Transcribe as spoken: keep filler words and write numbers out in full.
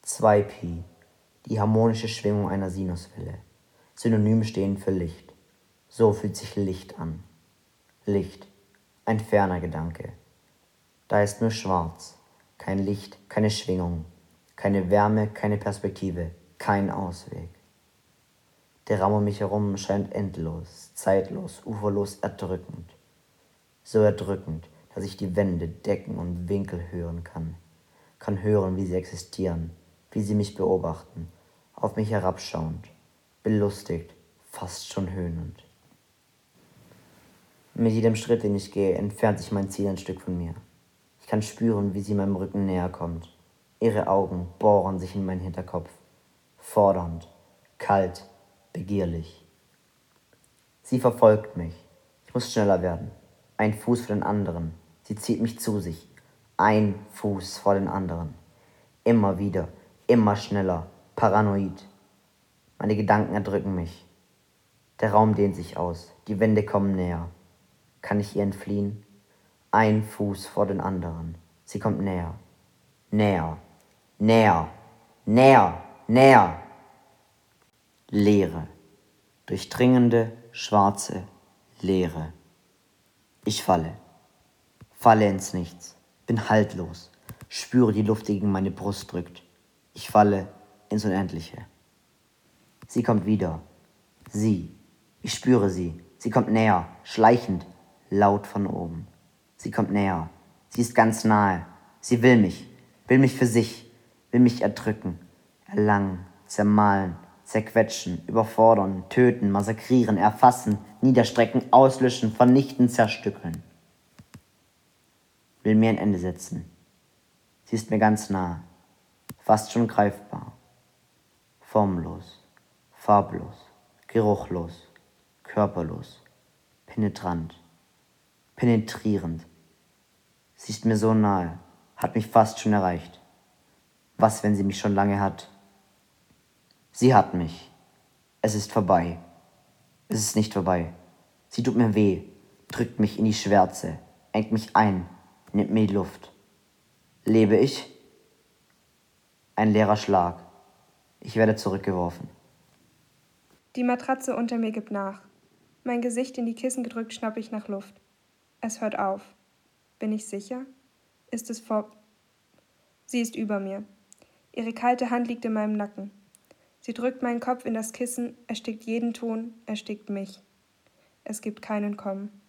zwei Pi, die harmonische Schwingung einer Sinuswelle. Synonyme stehen für Licht. So fühlt sich Licht an. Licht, ein ferner Gedanke. Da ist nur Schwarz, kein Licht, keine Schwingung, keine Wärme, keine Perspektive, kein Ausweg. Der Raum um mich herum scheint endlos, zeitlos, uferlos, erdrückend. So erdrückend, dass ich die Wände, Decken und Winkel hören kann. Kann hören, wie sie existieren, wie sie mich beobachten, auf mich herabschauend, belustigt, fast schon höhnend. Mit jedem Schritt, den ich gehe, entfernt sich mein Ziel ein Stück von mir. Ich kann spüren, wie sie meinem Rücken näher kommt. Ihre Augen bohren sich in meinen Hinterkopf. Fordernd, kalt, begierlich. Sie verfolgt mich. Ich muss schneller werden. Ein Fuß vor den anderen. Sie zieht mich zu sich. Ein Fuß vor den anderen. Immer wieder, immer schneller, paranoid. Meine Gedanken erdrücken mich. Der Raum dehnt sich aus. Die Wände kommen näher. Kann ich ihr entfliehen? Ein Fuß vor den anderen. Sie kommt näher. Näher. Näher. Näher. Näher. Leere. Durchdringende, schwarze Leere. Ich falle. Falle ins Nichts. Bin haltlos. Spüre die Luft, die gegen meine Brust drückt. Ich falle ins Unendliche. Sie kommt wieder. Sie. Ich spüre sie. Sie kommt näher. Schleichend. Laut von oben. Sie kommt näher. Sie ist ganz nahe. Sie will mich. Will mich für sich. Will mich erdrücken. Erlangen. Zermahlen. Zerquetschen. Überfordern. Töten. Massakrieren. Erfassen. Niederstrecken. Auslöschen. Vernichten. Zerstückeln. Will mir ein Ende setzen. Sie ist mir ganz nah. Fast schon greifbar. Formlos. Farblos. Geruchlos. Körperlos. Penetrant. Penetrierend. Sie ist mir so nahe, hat mich fast schon erreicht. Was, wenn sie mich schon lange hat? Sie hat mich. Es ist vorbei. Es ist nicht vorbei. Sie tut mir weh, drückt mich in die Schwärze, engt mich ein, nimmt mir die Luft. Lebe ich? Ein leerer Schlag. Ich werde zurückgeworfen. Die Matratze unter mir gibt nach. Mein Gesicht in die Kissen gedrückt, schnappe ich nach Luft. Es hört auf. Bin ich sicher? Ist es vor... Sie ist über mir. Ihre kalte Hand liegt in meinem Nacken. Sie drückt meinen Kopf in das Kissen, erstickt jeden Ton, erstickt mich. Es gibt kein Entkommen.